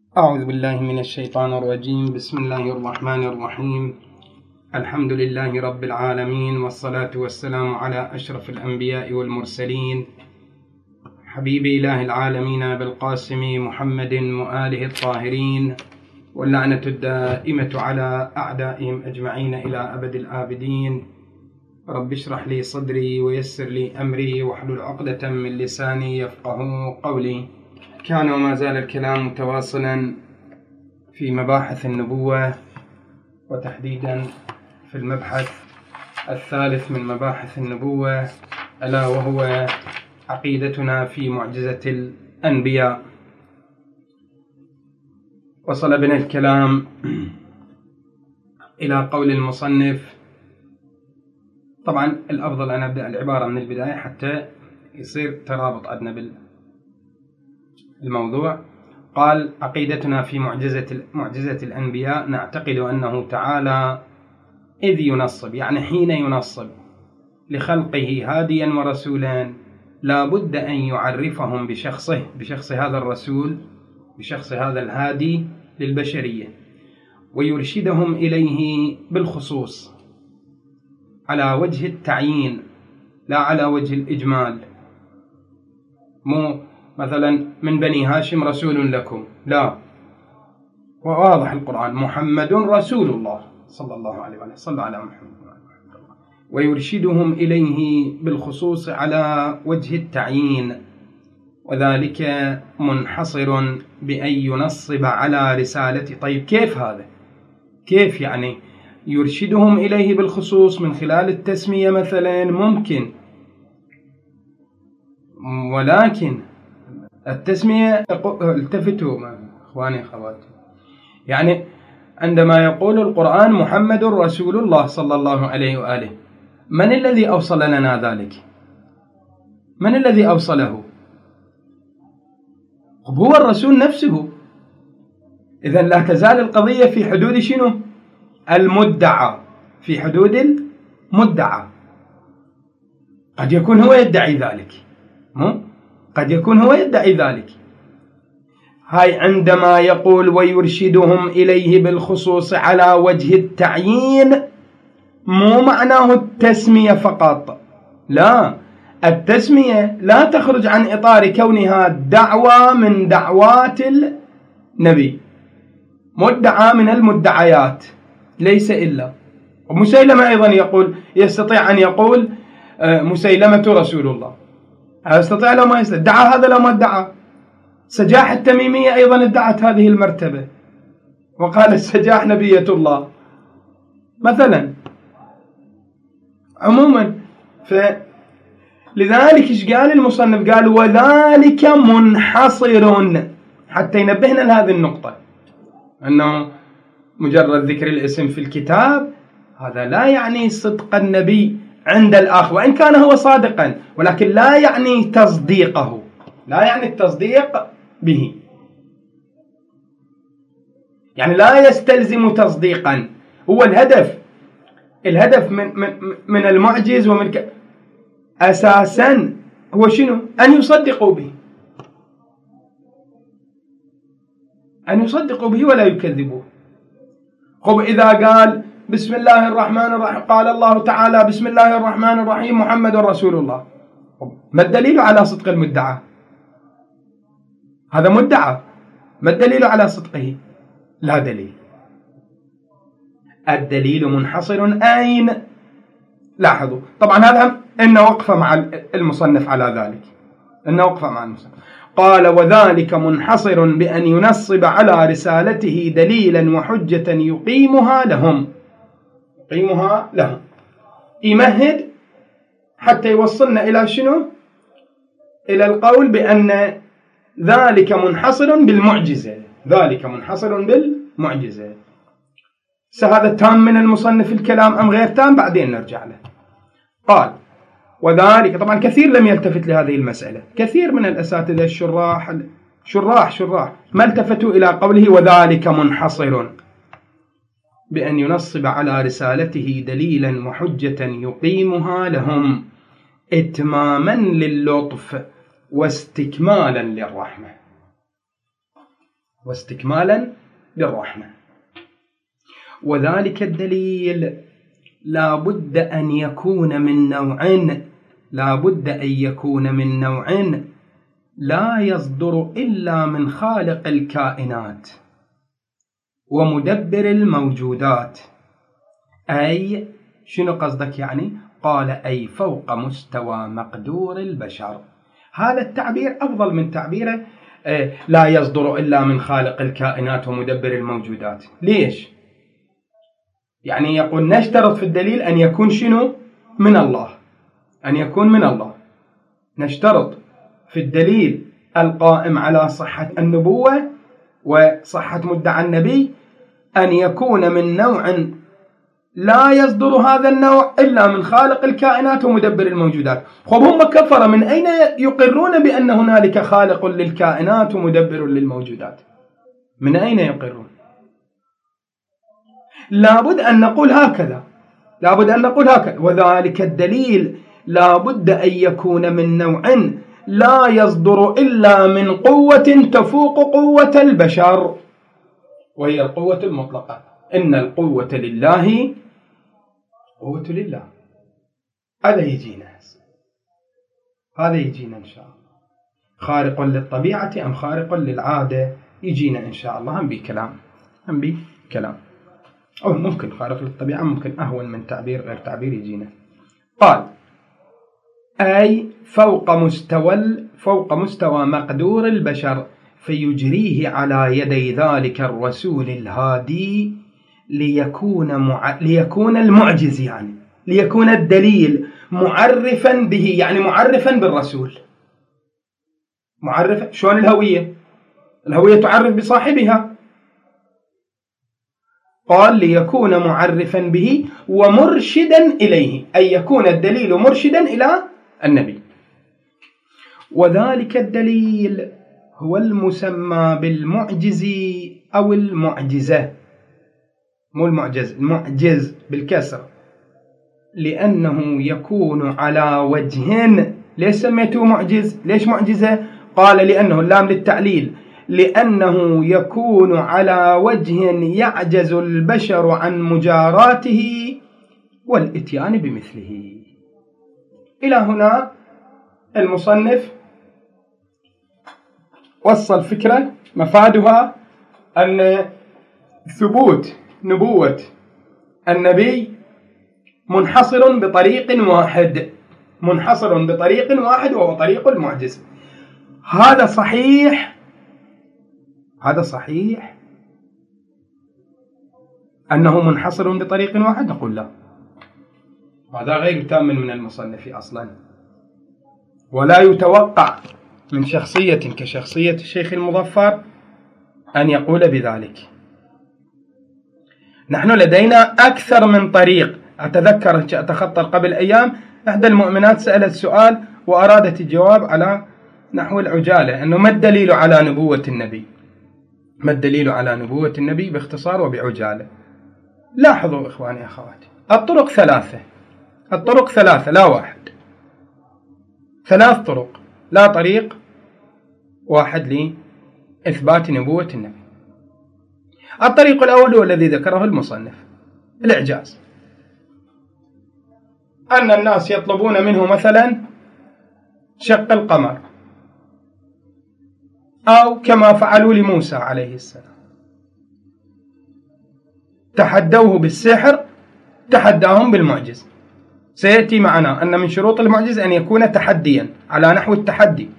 أعوذ بالله من الشيطان الرجيم. بسم الله الرحمن الرحيم. الحمد لله رب العالمين، والصلاة والسلام على أشرف الأنبياء والمرسلين، حبيب إله العالمين بالقاسم محمد وآله الطاهرين، واللعنة الدائمة على أعدائهم أجمعين إلى أبد الآبدين. رب اشرح لي صدري ويسر لي أمري واحلل عقدة من لساني يفقه قولي. كان وما زال الكلام متواصلا في مباحث النبوة، وتحديدا في المبحث الثالث من مباحث النبوة، ألا وهو عقيدتنا في معجزة الأنبياء. وصل بنا الكلام إلى قول المصنف. طبعا الأفضل أن أبدأ العبارة من البداية حتى يصير ترابط عندنا بالموضوع. قال: عقيدتنا في معجزة الأنبياء، نعتقد أنه تعالى إذ ينصب، يعني حين ينصب لخلقه هاديا ورسولا، لا بد أن يعرفهم بشخص هذا الرسول، بشخص هذا الهادي للبشرية، ويرشدهم إليه بالخصوص على وجه التعيين لا على وجه الإجمال. مو مثلا من بني هاشم رسول لكم، لا، وواضح القرآن: محمد رسول الله صلى الله عليه وسلم، صلى على محمد. ويرشدهم إليه بالخصوص على وجه التعيين، وذلك منحصر بأن ينصب على رسالة. طيب كيف هذا؟ كيف يعني يرشدهم إليه بالخصوص؟ من خلال التسمية مثلا ممكن، ولكن التسمية التفتوا إخواني أخواتي، يعني عندما يقول القرآن محمد رسول الله صلى الله عليه وآله، من الذي أوصل لنا ذلك؟ من الذي أوصله؟ هو الرسول نفسه. إذن لا تزال القضية في حدود شنو؟ المدعى، في حدود المدعى. قد يكون هو يدعي ذلك، قد يكون هو يدعي ذلك. هاي عندما يقول ويرشدهم إليه بالخصوص على وجه التعيين، مو معناه التسمية فقط، لا، التسمية لا تخرج عن إطار كونها دعوة من دعوات النبي، مدعى من المدعيات، ليس إلا. ومسيلمة أيضا يقول، يستطيع أن يقول مسيلمة رسول الله، يستطيع لو ما يستطيع، دعا هذا لو ما ادعى. سجاح التميمية أيضا ادعت هذه المرتبة، وقال السجاح نبية الله مثلا. عموما لذلك ايش قال المصنف؟ قال وذلك منحصر، حتى ينبهنا لهذه النقطة، أنه مجرد ذكر الاسم في الكتاب هذا لا يعني صدق النبي عند الآخر، وإن كان هو صادقا، ولكن لا يعني تصديقه، لا يعني التصديق به، يعني لا يستلزم تصديقا. هو الهدف من المعجز ومن أساسا هو شنو؟ أن يصدقوا به، أن يصدقوا به ولا يكذبوه. خب إذا قال بسم الله الرحمن الرحيم، قال الله تعالى بسم الله الرحمن الرحيم محمد رسول الله، ما الدليل على صدق المدعى؟ هذا مدعى، ما الدليل على صدقه؟ لا دليل. الدليل منحصر أين؟ لاحظوا طبعا هذا إنه وقف مع المصنف على ذلك، إنه وقف مع المصنف. قال وذلك منحصر بأن ينصب على رسالته دليلا وحجة يقيمها لهم، يمهد حتى يوصلنا إلى شنو؟ إلى القول بأن ذلك منحصر بالمعجزة، ذلك منحصر بالمعجزة. هذا تام من المصنف الكلام أم غير تام؟ بعدين نرجع له. قال وذلك، طبعا كثير لم يلتفت لهذه المسألة، كثير من الأساتذة شراح ما التفتوا إلى قوله وذلك منحصر بأن ينصب على رسالته دليلا وحجة يقيمها لهم، إتماما للطف واستكمالا للرحمة. واستكمالا للرحمة. وذلك الدليل لا بد أن يكون من نوع لا يصدر إلا من خالق الكائنات ومدبر الموجودات. أي شنو قصدك يعني؟ قال أي فوق مستوى مقدور البشر. هذا التعبير أفضل من تعبيره لا يصدر إلا من خالق الكائنات ومدبر الموجودات. ليش؟ يعني يقول نشترط في الدليل أن يكون شنو؟ من الله، أن يكون من الله. نشترط في الدليل القائم على صحة النبوة وصحة مدعى النبي أن يكون من نوع لا يصدر هذا النوع إلا من خالق الكائنات ومدبر الموجودات. خب هم كفر من أين يقرون بأن هنالك خالق للكائنات ومدبر للموجودات؟ من أين يقرون؟ لابد أن نقول هكذا، وذلك الدليل لابد أن يكون من نوع لا يصدر إلا من قوة تفوق قوة البشر، وهي القوة المطلقة. إن القوة لله، قوة لله. هذا يجينا إن شاء الله. خارق للطبيعة أم خارق للعادة؟ يجينا إن شاء الله. هم بكلام أو ممكن خارق للطبيعة، ممكن أهون من تعبير غير تعبير يجينا. قال أي فوق مستوى مقدور البشر، فيجريه على يدي ذلك الرسول الهادي ليكون المعجز، يعني ليكون الدليل معرفا به، يعني معرفا بالرسول. معرفا شلون؟ الهوية تعرف بصاحبها. قال ليكون معرفا به ومرشدا إليه، أي يكون الدليل مرشدا إلى النبي. وذلك الدليل هو المسمى بالمعجز أو المعجزة، مو المعجز بالكسر، لأنه يكون على وجه. ليش سميته معجز؟ ليش معجزة؟ قال لأنه اللام للتعليل، لأنه يكون على وجه يعجز البشر عن مجاراته والإتيان بمثله. إلى هنا المصنف وصل فكرة مفادها أن ثبوت نبوة النبي منحصر بطريق واحد وهو طريق المعجز. هذا صحيح أنه منحصر بطريق واحد؟ نقول لا، هذا غير تام من المصنف أصلا، ولا يتوقع من شخصية كشخصية الشيخ المظفر أن يقول بذلك. نحن لدينا أكثر من طريق. أتذكر قبل أيام إحدى المؤمنات سألت سؤال وأرادت الجواب على نحو العجالة، أنه ما الدليل على نبوة النبي باختصار وبعجالة. لاحظوا إخواني أخواتي، الطرق ثلاثة لا واحد، 3 طرق، لا طريق واحد لإثبات نبوة النبي. الطريق الأول هو الذي ذكره المصنف، الإعجاز، أن الناس يطلبون منه مثلا شق القمر، أو كما فعلوا لموسى عليه السلام، تحدوه بالسحر، تحداهم بالمعجز. سيأتي معنا أن من شروط المعجز أن يكون تحديا على نحو التحدي.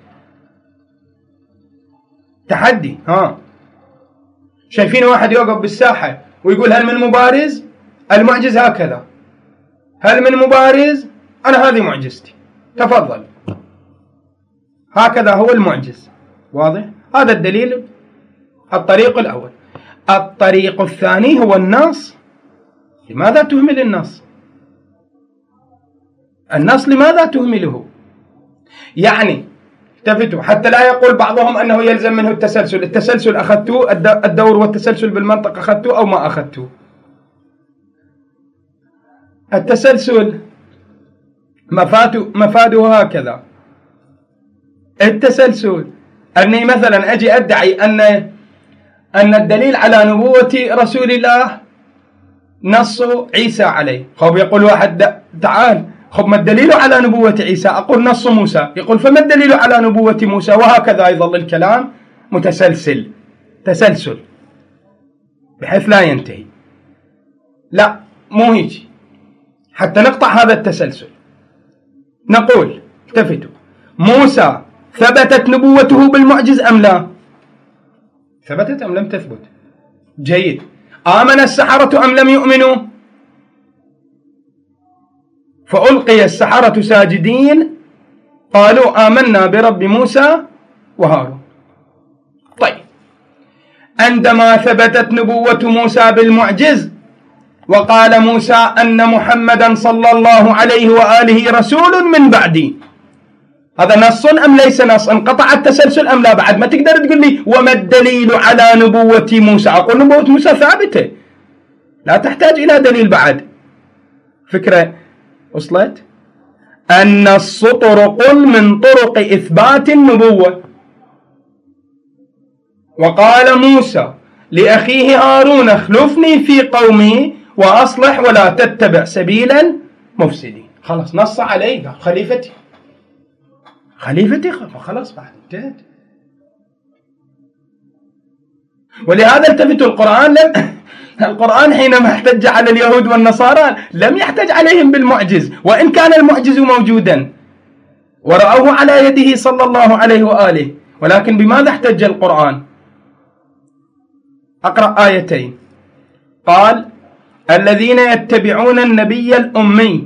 شايفين واحد يوقف بالساحة ويقول هل من مبارز؟ المعجز هكذا، هل من مبارز؟ أنا هذه معجزتي، تفضل. هكذا هو المعجز، واضح؟ هذا الدليل، الطريق الأول. الطريق الثاني هو النص. لماذا تهمل النص؟ لماذا تهمله؟ يعني التفتوا حتى لا يقول بعضهم أنه يلزم منه التسلسل أخذتوه، الدور والتسلسل بالمنطق أخذتوه أو ما أخذتوه. التسلسل مفاده هكذا. التسلسل أني مثلا أجي أدعي أن أن الدليل على نبوة رسول الله نص عيسى عليه. خب يقول واحد تعال، خب ما الدليل على نبوة عيسى؟ أقول نص موسى. يقول فما الدليل على نبوة موسى؟ وهكذا يظل الكلام متسلسل، تسلسل بحيث لا ينتهي. لا، مو هيك. حتى نقطع هذا التسلسل نقول التفتوا، موسى ثبتت نبوته بالمعجز أم لا؟ ثبتت أم لم تثبت؟ جيد. آمن السحرة أم لم يؤمنوا؟ فألقي السحرة ساجدين قالوا آمنا برب موسى وهارون. طيب، عندما ثبتت نبوة موسى بالمعجز وقال موسى أن محمدا صلى الله عليه وآله رسول من بعدي، هذا نص أم ليس نص؟ انقطع التسلسل أم لا؟ بعد ما تقدر تقول لي وما الدليل على نبوة موسى؟ أقول نبوة موسى ثابتة، لا تحتاج إلى دليل بعد. فكرة وصلت؟ النص طرق من طرق إثبات النبوة. وقال موسى لأخيه هارون اخلفني في قومي وأصلح ولا تتبع سبيل المفسدين. خلاص نص عليه، خليفتي خليفتي، خلاص بعد انتهت. ولهذا التفتوا القرآن القرآن حينما احتج على اليهود والنصارى لم يحتج عليهم بالمعجز، وإن كان المعجز موجودا ورأوه على يده صلى الله عليه وآله، ولكن بماذا احتج القرآن؟ أقرأ آيتين. قال الذين يتبعون النبي الأمي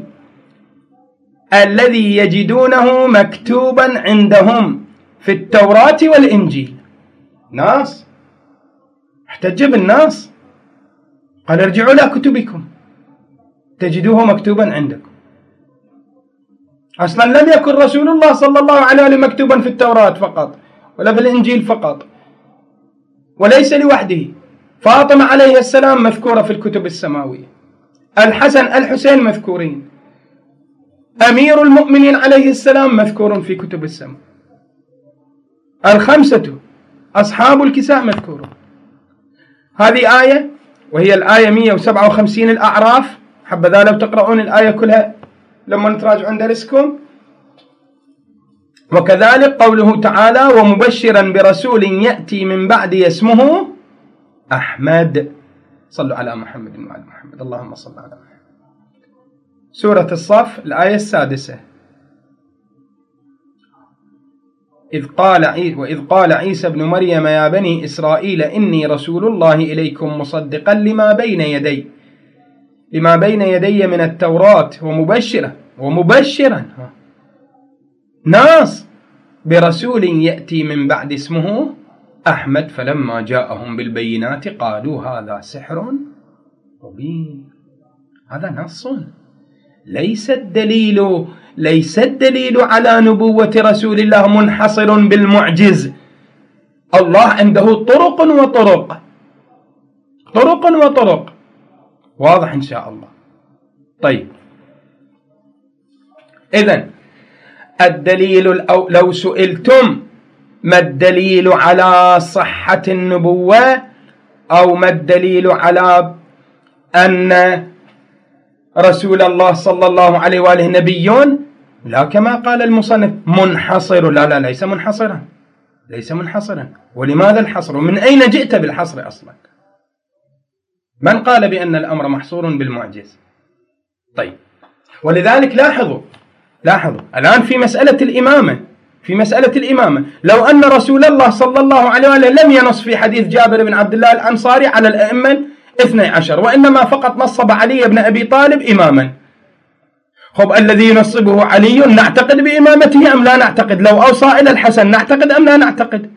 الذي يجدونه مكتوبا عندهم في التوراة والإنجيل. ناس احتج بالناس، قال ارجعوا إلى كتبكم تجدوه مكتوبا عندكم. أصلا لم يكن رسول الله صلى الله عليه وسلم مكتوبا في التوراة فقط ولا في الإنجيل فقط، وليس لوحده. فاطمة عليه السلام مذكورة في الكتب السماوية، الحسن الحسين مذكورين، أمير المؤمنين عليه السلام مذكور في كتب السماء، الخمسة أصحاب الكساء مذكورون. هذه آية، وهي الآية 157 الأعراف. حبذا لو تقرؤون الآية كلها لما نتراجعون درسكم. وكذلك قوله تعالى ومبشرا برسول يأتي من بعد اسمه أحمد. صلوا على محمد وعلى محمد، اللهم صل على محمد. سورة الصف الآية 6. وإذ قال عيسى ابن مريم يا بني إسرائيل إني رسول الله إليكم مصدقا لما بين يدي من التوراة ومبشرا ناس برسول يأتي من بعد اسمه أحمد فلما جاءهم بالبينات قالوا هذا سحر مبين. هذا نص، ليس الدليل على نبوة رسول الله منحصر بالمعجز. الله عنده طرق وطرق، واضح إن شاء الله. طيب، إذن الدليل لو سئلتم ما الدليل على صحة النبوة أو ما الدليل على أن رسول الله صلى الله عليه وآله نبي، لا كما قال المصنف منحصر. لا ليس منحصرا. ولماذا الحصر؟ من أين جئت بالحصر أصلا؟ من قال بأن الأمر محصور بالمعجز؟ طيب، ولذلك لاحظوا الآن في مسألة الإمامة لو أن رسول الله صلى الله عليه وآله لم ينص في حديث جابر بن عبد الله الأنصاري على الأئمة 12، وإنما فقط نصب علي بن أبي طالب إماما، خب الذي ينصبه علي نعتقد بإمامته أم لا نعتقد؟ لو أوصى إلى الحسن نعتقد أم لا نعتقد؟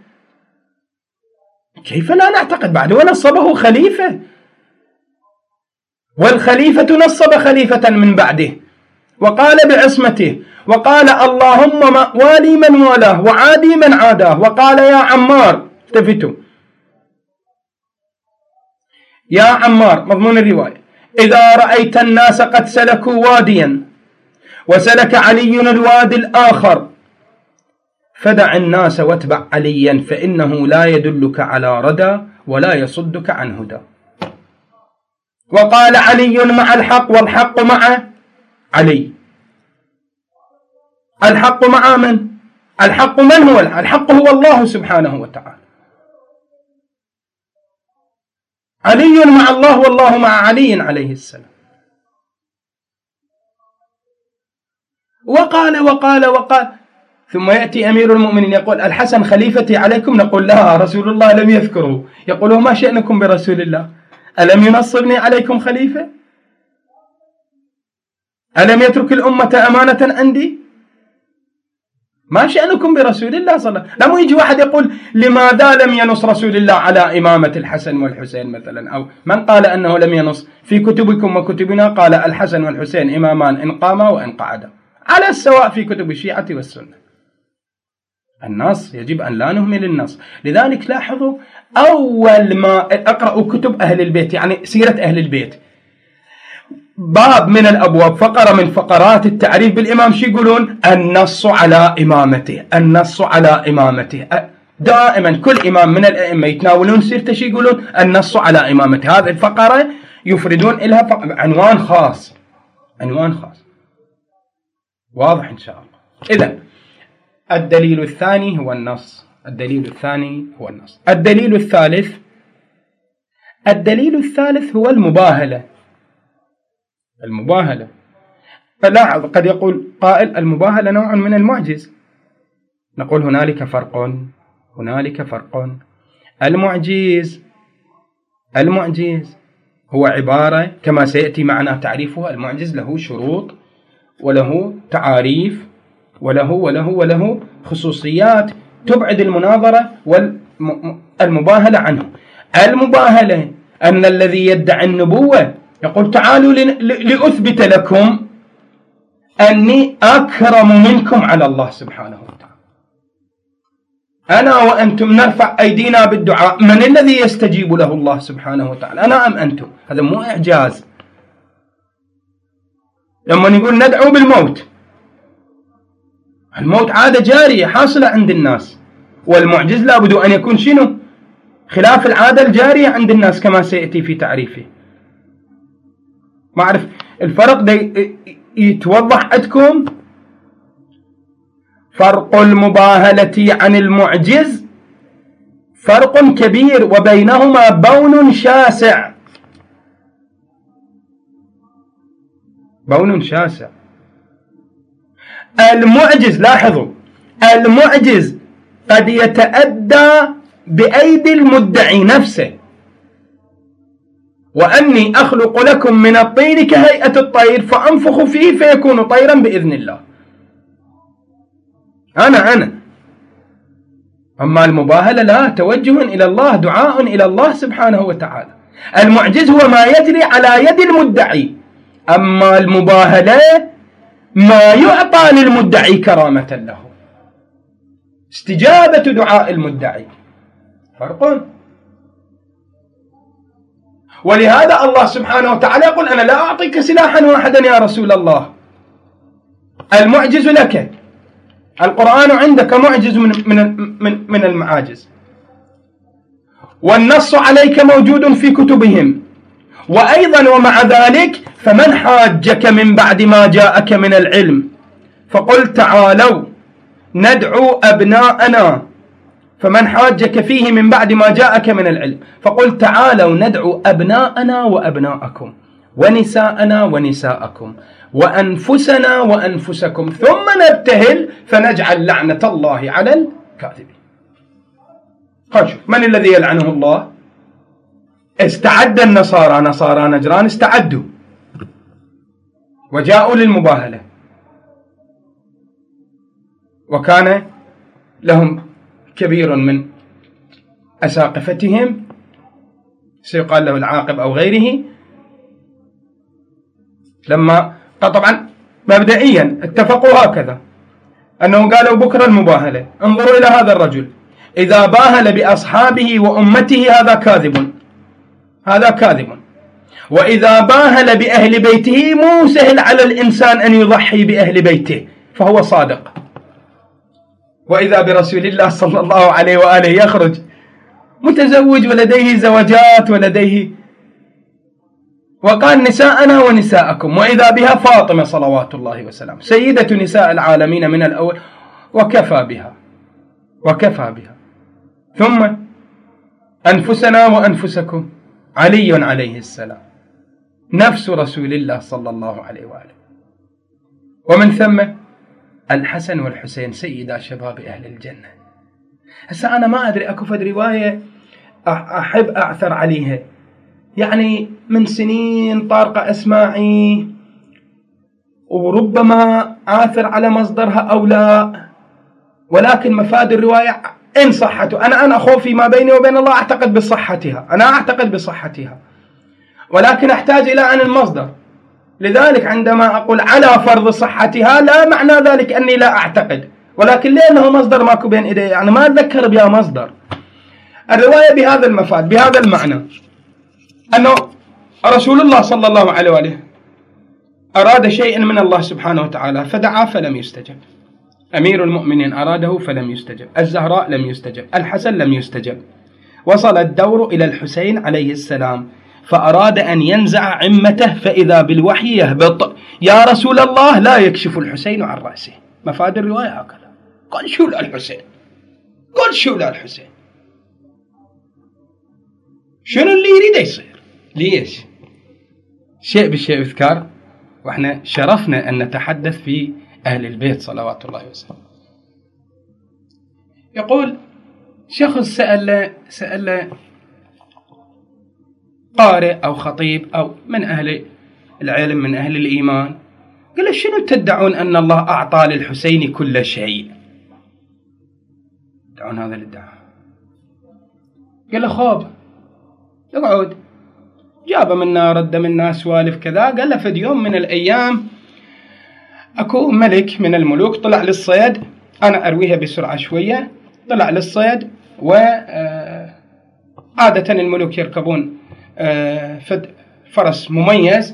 كيف لا نعتقد؟ بعد ونصبه خليفة، والخليفة نصب خليفة من بعده وقال بعصمته، وقال اللهم والي من والاه وعادي من عاداه، وقال يا عمار، التفتوا، يا عمار مضمون الرواية، إذا رأيت الناس قد سلكوا واديا وسلك علي الوادي الآخر فدع الناس واتبع عليا فإنه لا يدلك على ردى ولا يصدك عن هدى. وقال علي مع الحق والحق مع علي. الحق مع من؟ الحق من هو؟ الحق هو الله سبحانه وتعالى. علي مع الله والله مع علي عليه السلام. وقال ثم يأتي أمير المؤمنين يقول الحسن خليفتي عليكم، نقول لا، رسول الله لم يذكره. يقول ما شأنكم برسول الله؟ ألم ينصبني عليكم خليفة؟ ألم يترك الأمة أمانة عندي؟ ما شأنكم برسول الله صلى الله عليه وسلم؟ لما يجي واحد يقول لماذا لم ينص رسول الله على إمامة الحسن والحسين مثلا، أو من قال أنه لم ينص؟ في كتبكم وكتبنا قال الحسن والحسين إمامان إن قاما وإن قعدا، على السواء في كتب الشيعة والسنة. النص يجب أن لا نهمل النص. لذلك لاحظوا أول ما أقرأوا كتب أهل البيت، يعني سيرة أهل البيت، باب من الأبواب، فقرة من فقرات التعريف بالإمام، شو يقولون؟ النص على إمامته، النص على إمامته. دائما كل إمام من الأئمة يتناولون سيرته شو يقولون؟ النص على إمامته. هذه الفقرة يفردون لها عنوان خاص، عنوان خاص. واضح إن شاء الله. إذن الدليل الثاني هو النص. الدليل الثاني هو النص. الدليل الثالث هو المباهلة. المباهلة، فلاحظ قد يقول قائل المباهلة نوع من المعجز. نقول هنالك فرق. المعجز هو عبارة كما سيأتي معنا تعريفها. المعجز له شروط وله تعاريف وله خصوصيات تبعد المناظرة والمباهلة عنه. المباهلة أن الذي يدعي النبوة يقول تعالوا لأثبت لكم أني أكرم منكم على الله سبحانه وتعالى. أنا وأنتم نرفع أيدينا بالدعاء، من الذي يستجيب له الله سبحانه وتعالى؟ أنا أم أنتم؟ هذا مو إعجاز. لما نقول ندعو بالموت، الموت عادة جارية حاصلة عند الناس، والمعجز لابد أن يكون شنو؟ خلاف العادة الجارية عند الناس كما سيأتي في تعريفه. ما أعرف الفرق ده يتوضح عندكم؟ فرق المباهلة عن المعجز فرق كبير، وبينهما بون شاسع. المعجز، لاحظوا، المعجز قد يتأدى بأيدي المدعي نفسه، وأني أخلق لكم من الطير كهيئة الطير فأنفخ فيه فيكون طيرا بإذن الله. أنا أما المباهلة لا، توجه إلى الله، دعاء إلى الله سبحانه وتعالى. المعجز هو ما يجري على يد المدعي، أما المباهلة ما يعطى للمدعي كرامة له، استجابة دعاء المدعي، فرق. ولهذا الله سبحانه وتعالى يقول أنا لا أعطيك سلاحا واحدا يا رسول الله، المعجز لك. القرآن عندك معجز من المعاجز، والنص عليك موجود في كتبهم. وأيضا ومع ذلك فمن حاجك من بعد ما جاءك من العلم فقل تعالوا ندعو أبناءنا، فمن حاجك فيه من بعد ما جاءك من العلم فقل تعالوا ندعو أبناءنا وأبناءكم ونساءنا ونساءكم وأنفسنا وأنفسكم ثم نبتهل فنجعل لعنة الله على الكاذبين. خشوا من الذي يلعنه الله؟ استعد النصارى، نصارى نجران استعدوا وجاءوا للمباهلة، وكان لهم كبير من أساقفتهم سيقال له العاقب أو غيره، لما طبعا مبدئيا اتفقوا هكذا أنه قالوا بكرة المباهلة. انظروا إلى هذا الرجل، إذا باهل بأصحابه وأمته هذا كاذب، هذا كاذب. وإذا باهل بأهل بيته مو سهل على الإنسان أن يضحي بأهل بيته فهو صادق. وإذا برسول الله صلى الله عليه وآله يخرج متزوج ولديه زوجات ولديه، وقال نساءنا ونساءكم، وإذا بها فاطمة صلوات الله وسلامه سيدة نساء العالمين من الأول، وكفى بها وكفى بها. ثم أنفسنا وأنفسكم، علي عليه السلام نفس رسول الله صلى الله عليه وآله، ومن ثم الحسن والحسين سيدا شباب أهل الجنة. هسه أنا ما أدري، أكو فد رواية أحب أعثر عليها، يعني من سنين طارقة أسماعي، وربما آثر على مصدرها أو لا، ولكن مفاد الرواية إن صحته، أنا خوفي ما بيني وبين الله أعتقد بصحتها، أنا أعتقد بصحتها، ولكن أحتاج إلى أن المصدر. لذلك عندما أقول على فرض صحتها لا معنى ذلك أني لا أعتقد، ولكن لأنه مصدر ماكو بين إيدي، يعني ما أتذكر بها مصدر. الرواية بهذا المفاد، بهذا المعنى، أنه رسول الله صلى الله عليه وآله أراد شيئا من الله سبحانه وتعالى فدعا فلم يستجب، أمير المؤمنين أراده فلم يستجب، الزهراء لم يستجب، الحسن لم يستجب، وصل الدور إلى الحسين عليه السلام فأراد أن ينزع عمته، فإذا بالوحي يهبط يا رسول الله لا يكشف الحسين عن رأسه. مفاد الرواية هكذا، قال شو للحسين، قال شو للحسين، شنو اللي يريد يصير؟ ليش؟ شيء بالشيء يذكر، وإحنا شرفنا أن نتحدث في أهل البيت صلوات الله وسلامه. يقول شخص سأل قارئ أو خطيب أو من أهل العلم من أهل الإيمان، قال له شنو تدعون أن الله أعطى للحسين كل شيء؟ تدعون هذا الادعاء؟ قال له خوب اقعد، جاب منا رد منا سوالف كذا. قال له فد يوم من الأيام أكو ملك من الملوك طلع للصيد، أنا أرويها بسرعة شوية، طلع للصيد، وعادة الملوك يركبون فد فرس مميز،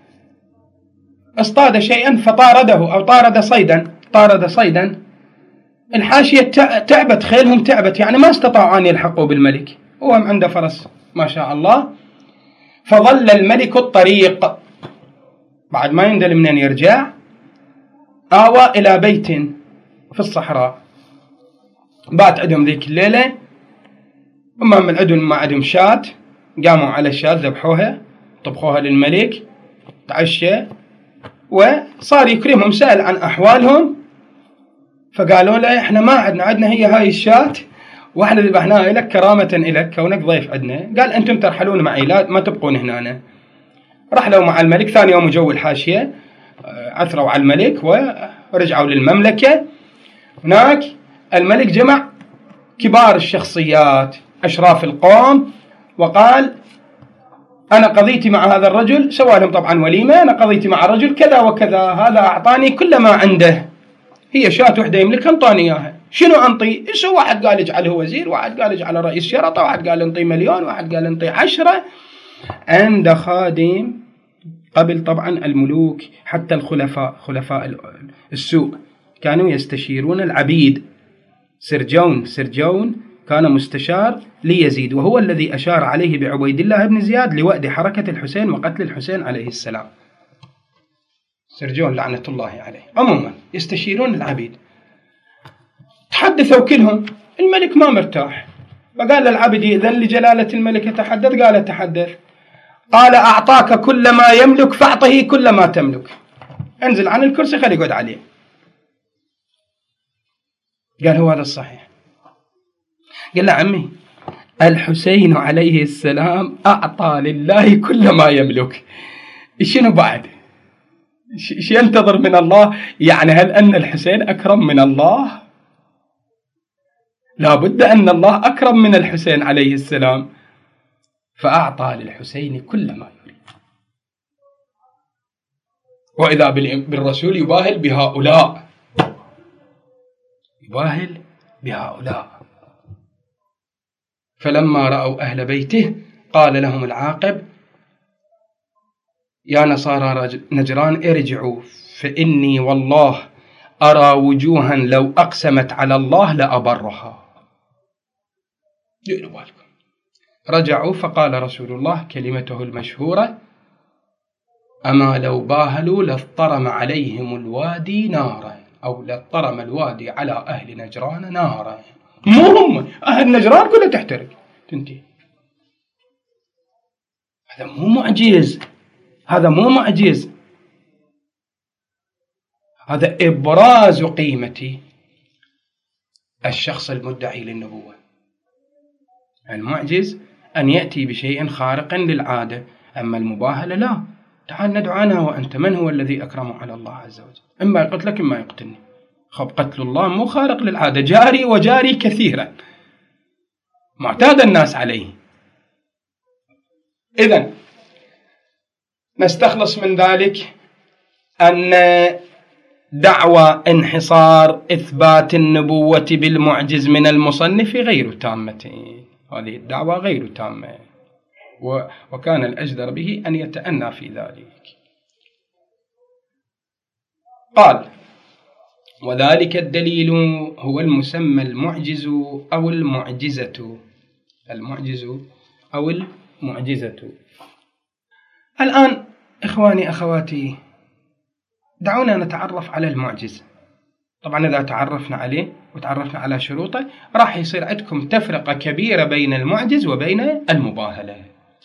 اصطاد شيئا فطارده أو طارد صيدا، الحاشية تعبت، خيلهم تعبت، يعني ما استطاعوا أن يلحقوا بالملك، هو عنده فرس ما شاء الله. فظل الملك الطريق، بعد ما يندل منين يرجع، آوى إلى بيت في الصحراء، بات عندهم ذيك الليلة، أما من عندهم ما عندهم شاة، قاموا على الشاة ذبحوها طبخوها للملك، تعشى وصار يكرمهم، سأل عن أحوالهم، فقالوا له إحنا ما عندنا هي هاي الشاة، وإحنا ذبحناها لك كرامة إلك كونك ضيف عندنا. قال أنتم ترحلون معي، لا ما تبقون هنا. رحلوا مع الملك، ثاني يوم جو الحاشية، عثروا على الملك ورجعوا للمملكة. هناك الملك جمع كبار الشخصيات أشراف القوم، وقال أنا قضيتي مع هذا الرجل، سوى لهم طبعا وليمة، أنا قضيتي مع الرجل كذا وكذا، هذا أعطاني كل ما عنده، هي شاة وحدة يملكها انطاني إياها، شنو أنطي؟ إيش واحد قال اجعله وزير، واحد قال اجعله رئيس شرطة، واحد قال انطي 1,000,000، واحد قال انطي 10. عند خادم، قبل طبعا الملوك حتى الخلفاء، خلفاء السوء كانوا يستشيرون العبيد. سرجون كان مستشار ليزيد، وهو الذي أشار عليه بعبيد الله بن زياد لوأد حركة الحسين وقتل الحسين عليه السلام. سرجون لعنة الله عليه. عموما يستشيرون العبيد. تحدثوا كلهم، الملك ما مرتاح، فقال للعبد إذن لجلالة الملك يتحدث؟ قال تحدث. قال أعطاك كل ما يملك فأعطه كل ما تملك، انزل عن الكرسي خلي يقعد عليه. قال هو هذا الصحيح. قال له عمي الحسين عليه السلام أعطى لله كل ما يملك، شنو بعد؟ ايش ينتظر من الله؟ يعني هل أن الحسين أكرم من الله؟ لا بد أن الله أكرم من الحسين عليه السلام، فأعطى للحسين كل ما يريد. وإذا بالرسول يباهل بهؤلاء. فلما رأوا أهل بيته قال لهم العاقب يا نصارى نجران ارجعوا، فإني والله أرى وجوها لو أقسمت على الله لأبرها. ديروا بالكم، رجعوا فقال رسول الله كلمته المشهورة: أما لو باهلوا لاضطرم عليهم الوادي نارا، أو لاضطرم الوادي على أهل نجران نارا. مو هم أهل نجران كلها تحترق تنتهي. هذا مو معجز، هذا مو معجز، هذا إبراز قيمة الشخص المدعي للنبوة. المعجز أن يأتي بشيء خارق للعادة، أما المباهلة لا. تعال ندعو أنا وأنت، من هو الذي أكرم على الله عز وجل؟ إما يقتلك إما يقتلني. خب قتل الله مو خارق للعادة، جاري وجاري كثيرا، معتاد الناس عليه. إذن نستخلص من ذلك أن دعوى انحصار إثبات النبوة بالمعجز من المصنف غير تامة. هذه الدعوى غير تامة، وكان الأجدر به أن يتأنى في ذلك. قال: وذلك الدليل هو المسمى المعجز أو المعجزة. المعجز أو المعجزة. الآن إخواني أخواتي، دعونا نتعرف على المعجز. طبعا إذا تعرفنا عليه وتعرفنا على شروطه راح يصير عندكم تفرقة كبيرة بين المعجز وبين المباهلة.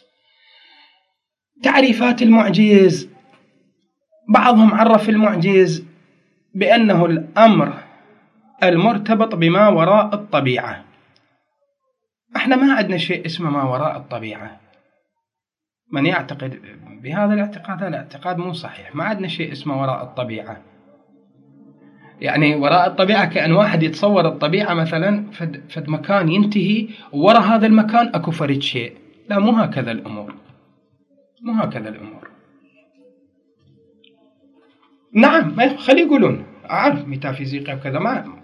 تعريفات المعجز: بعضهم عرف المعجز بأنه الأمر المرتبط بما وراء الطبيعة. احنا ما عندنا شيء اسمه ما وراء الطبيعة. من يعتقد بهذا الاعتقاد هذا الاعتقاد مو صحيح. ما عندنا شيء اسمه وراء الطبيعة. يعني وراء الطبيعة كأن واحد يتصور الطبيعة مثلا فد مكان ينتهي ووراء هذا المكان أكو فرد شيء. لا، مو هكذا الأمور، مو هكذا الأمور. نعم، خلي يقولون أعرف ميتافيزيقيا وكذا. ما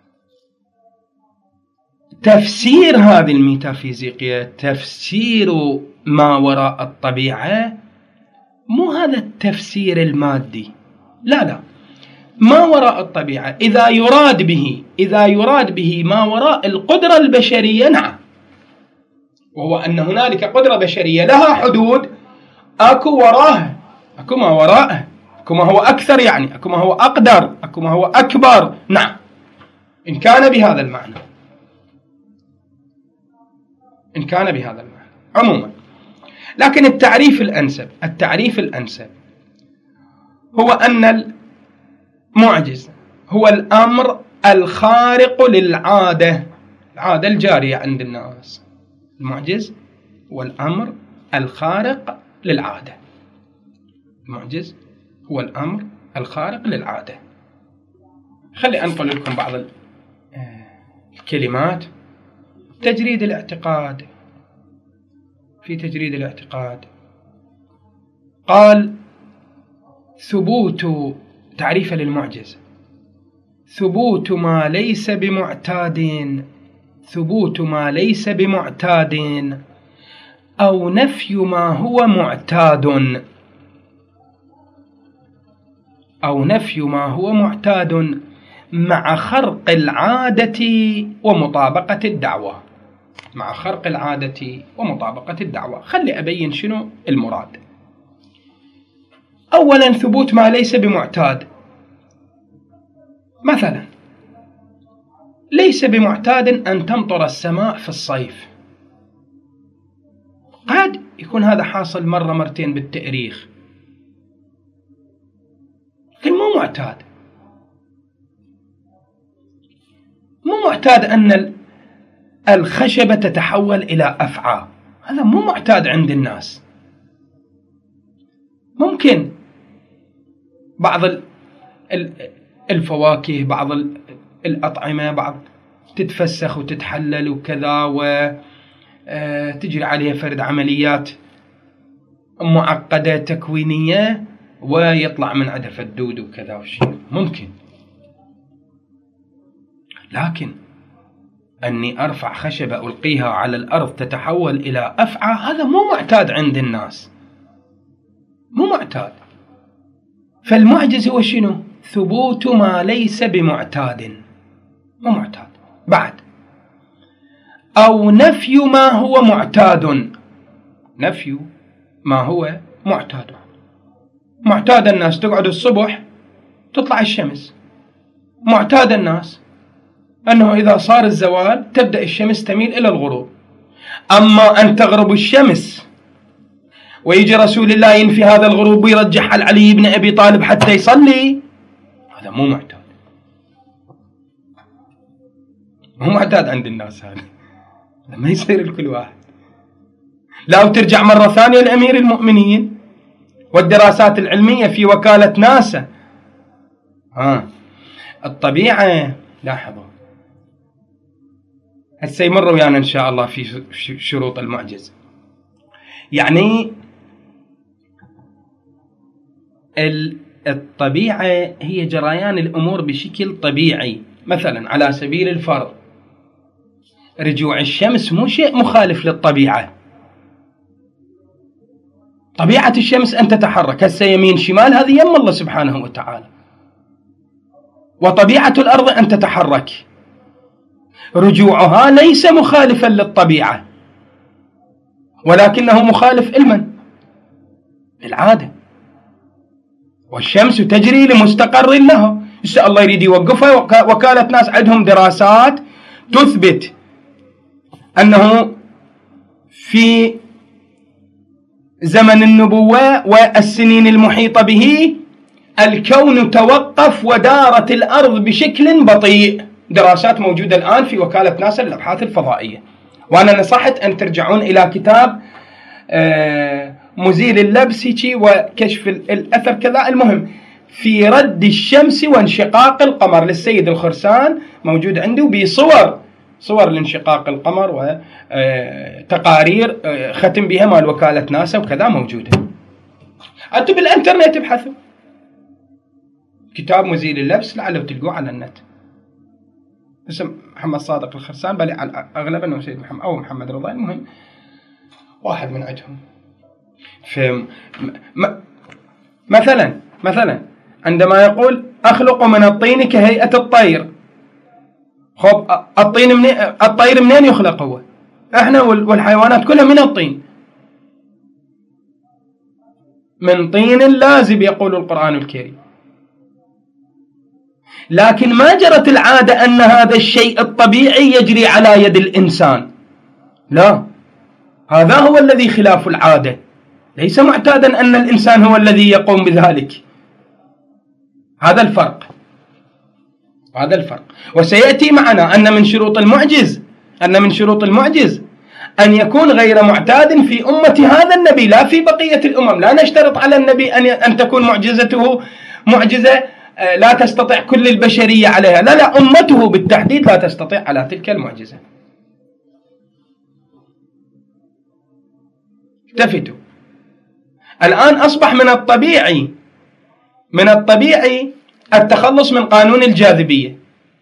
تفسير هذه الميتافيزيقية، تفسير ما وراء الطبيعة، مو هذا التفسير المادي. لا، ما وراء الطبيعة إذا يراد به ما وراء القدرة البشرية، نعم، وهو أن هنالك قدرة بشرية لها حدود، أكو وراها، أكو ما وراءه، أكو ما هو أكثر، يعني أكو ما هو أقدر، أكو ما هو أكبر. نعم، إن كان بهذا المعنى، إن كان بهذا المعنى عموما. لكن التعريف الأنسب هو أن المعجز هو الأمر الخارق للعادة، العادة الجارية عند الناس. المعجز هو الأمر الخارق للعادة. المعجز هو الأمر الخارق للعادة. خلي أنقل لكم بعض الكلمات. تجريد الاعتقاد. في تجريد الاعتقاد قال: ثبوت، تعريف للمعجز: ثبوت ما ليس بمعتاد، ثبوت ما ليس بمعتاد أو نفي ما هو معتاد، أو نفي ما هو معتاد مع خرق العادة ومطابقة الدعوة. مع خرق العادة ومطابقة الدعوة. خلي أبين شنو المراد. أولا، ثبوت ما ليس بمعتاد. مثلا ليس بمعتاد أن تمطر السماء في الصيف. قد يكون هذا حاصل مرة مرتين بالتاريخ، لكن مو معتاد. مو معتاد أن الخشبة تتحول إلى أفعى. هذا مو معتاد عند الناس. ممكن بعض الفواكه، بعض الأطعمة، بعض تتفسخ وتتحلل وكذا، وتجري عليها فرد عمليات معقدة تكوينية ويطلع من عندها فدود وكذا وشيء. ممكن. لكن أني أرفع خشبة ألقيها على الأرض تتحول إلى أفعى، هذا مو معتاد عند الناس، مو معتاد. فالمعجز هو شنو؟ ثبوت ما ليس بمعتاد، مو معتاد. بعد، أو نفي ما هو معتاد. نفي ما هو معتاد. معتاد الناس تقعد الصبح تطلع الشمس، معتاد الناس أنه إذا صار الزوال تبدأ الشمس تميل إلى الغروب. أما أن تغرب الشمس ويجي رسول الله ينفي هذا الغروب ويرجح على علي بن أبي طالب حتى يصلي، هذا مو معتاد، مو معتاد عند الناس. هذا ما يصير لكل واحد. لا، وترجع مرة ثانية لأمير المؤمنين والدراسات العلمية في وكالة ناسا. الطبيعة، لاحظوا هسه يمر ويانا إن شاء الله في شروط المعجز. يعني الطبيعة هي جريان الأمور بشكل طبيعي. مثلا على سبيل الفرض رجوع الشمس مو شيء مخالف للطبيعة. طبيعة الشمس أن تتحرك هسه يمين شمال، هذه يم الله سبحانه وتعالى. وطبيعة الأرض أن تتحرك، رجوعها ليس مخالفا للطبيعة، ولكنه مخالف لمن؟ للعادة. والشمس تجري لمستقر لها. إن الله يريد يوقفها. وكالة ناس عندهم دراسات تثبت أنه في زمن النبوة والسنين المحيطة به الكون توقف ودارت الأرض بشكل بطيء. دراسات موجودة الآن في وكالة ناسا للأبحاث الفضائية. وأنا نصحت أن ترجعون إلى كتاب مزيل اللبس وكشف الأثر كذا، المهم في رد الشمس وانشقاق القمر للسيد الخرسان، موجود عنده بصور لانشقاق القمر وتقارير ختم بها مال وكالة ناسا وكذا موجودة. أنتم بالإنترنت ابحثوا كتاب مزيل اللبس لعله تلقوه على النت. اسم محمد صادق الخرسان، بل على أغلب أنه سيد محمد أو محمد رضا، المهم واحد من عندهم. مثلا عندما يقول أخلق من الطين كهيئة الطير، خب الطير منين يخلق؟ هو احنا والحيوانات كلها من الطين، من طين لازب يقول القرآن الكريم. لكن ما جرت العادة أن هذا الشيء الطبيعي يجري على يد الإنسان، لا، هذا هو الذي خلاف العادة. ليس معتادا أن الإنسان هو الذي يقوم بذلك. هذا الفرق. وسيأتي معنا أن من شروط المعجز أن يكون غير معتاد في أمة هذا النبي، لا في بقية الأمم. لا نشترط على النبي أن تكون معجزته معجزة لا تستطيع كل البشرية عليها، لا، أمته بالتحديد لا تستطيع على تلك المعجزة. التفتوا، الآن أصبح من الطبيعي التخلص من قانون الجاذبية.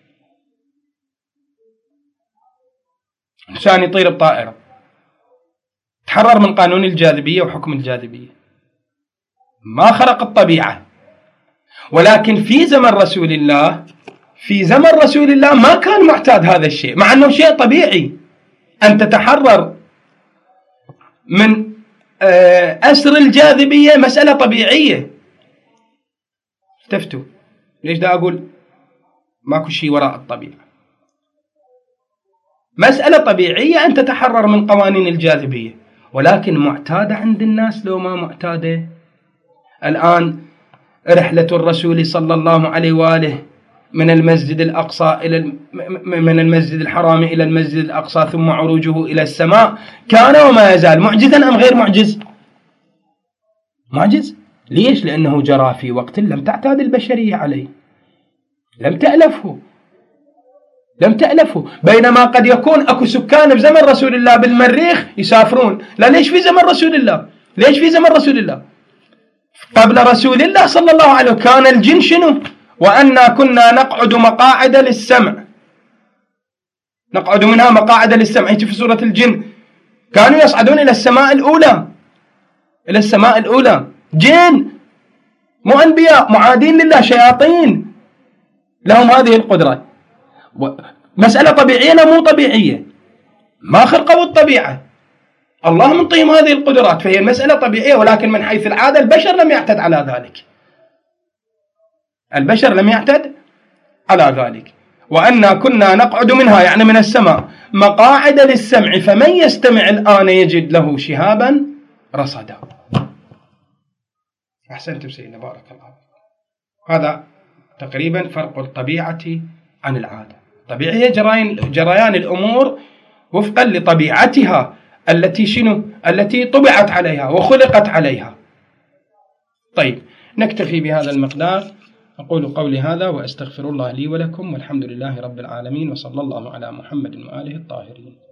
إنسان يطير بطائرة تحرر من قانون الجاذبية وحكم الجاذبية، ما خرق الطبيعة. ولكن في زمن رسول الله ما كان معتاد هذا الشيء، مع أنه شيء طبيعي أن تتحرر من أسر الجاذبية، مسألة طبيعية. تفتوا ليش دا أقول ماكو شيء وراء الطبيعة؟ مسألة طبيعية أن تتحرر من قوانين الجاذبية، ولكن معتادة عند الناس لو ما معتادة. الآن رحلة الرسول صلى الله عليه وآله من المسجد الأقصى من المسجد الحرام إلى المسجد الأقصى ثم عروجه إلى السماء كان وما يزال معجزا أم غير معجز؟ معجز. ليش؟ لأنه جرى في وقت لم تعتاد البشرية عليه، لم تألفه. بينما قد يكون أكو سكان في زمن رسول الله بالمريخ يسافرون. لا، ليش في زمن رسول الله؟ قبل رسول الله صلى الله عليه وسلم كان الجن شنو؟ وأنا كنا نقعد مقاعد للسمع، نقعد منها مقاعد للسمع. في سورة الجن كانوا يصعدون إلى السماء الأولى، جن مو أنبياء، معادين لله، شياطين لهم هذه القدرة. مسألة طبيعية لا مو طبيعية؟ ما خلقوا الطبيعة، الله منطيهم هذه القدرات، فهي المسألة طبيعية، ولكن من حيث العادة البشر لم يعتد على ذلك، البشر لم يعتد على ذلك. وأنا كنا نقعد منها يعني من السماء مقاعد للسمع فمن يستمع الآن يجد له شهابا رصدا. أحسنتم سيدنا، بارك الله. هذا تقريبا فرق الطبيعة عن العادة. طبيعية جريان الأمور وفقا لطبيعتها التي طبعت عليها وخلقت عليها. طيب، نكتفي بهذا المقدار. أقول قولي هذا وأستغفر الله لي ولكم، والحمد لله رب العالمين، وصلى الله على محمد وآله الطاهرين.